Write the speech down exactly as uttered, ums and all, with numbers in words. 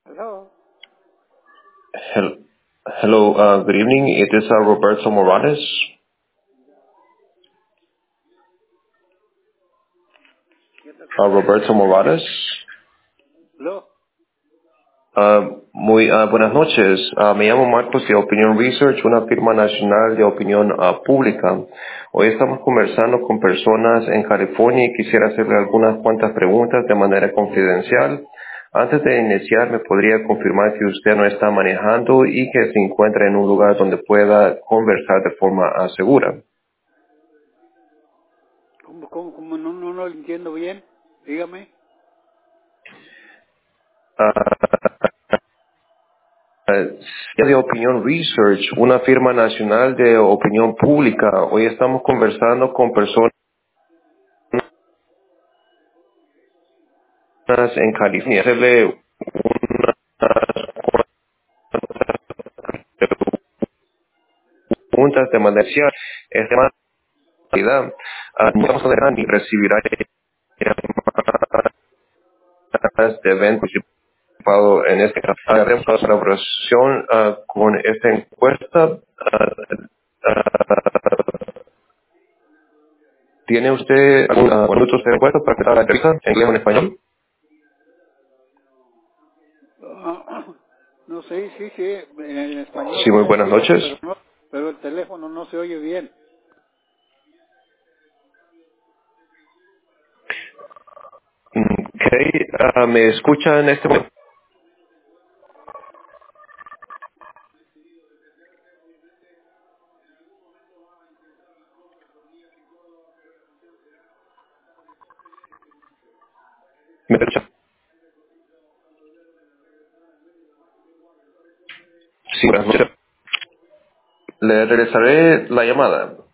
Hello. Hel- Hello, uh, good evening. It is uh, Roberto Morales. ¿Quién está Uh, hablando? Roberto Morales. Hello. Uh, muy uh, buenas noches. Uh, me llamo Marcos de Opinion Research, una firma nacional de opinión uh, pública. Hoy estamos conversando con personas en California y quisiera hacerle algunas cuantas preguntas de manera confidencial. Antes de iniciar, ¿me podría confirmar que usted no está manejando y que se encuentra en un lugar donde pueda conversar de forma uh, segura? ¿Cómo, cómo, cómo? No, no, no lo entiendo bien. Dígame. Eh, de Opinión Research, una firma nacional de opinión pública. Hoy estamos conversando con personas en California. Hacerle preguntas de manera especial. Es de más calidad. Ah, Vamos a dejar y recibirá llamadas de eventos participado en este caso. Haremos una colaboración ah, con esta encuesta. Ah, ¿Tiene usted algunos minutos de encuesta para empezar la entrevista en inglés o en español? Ah, no sé, sí, sí. En español Sí, sí muy le buenas entiendo, noches. pero no, pero el teléfono no se oye bien. Ok, ah, ¿me escucha en este momento? ¿Me escucha? Sí, buenas noches. Le regresaré la llamada.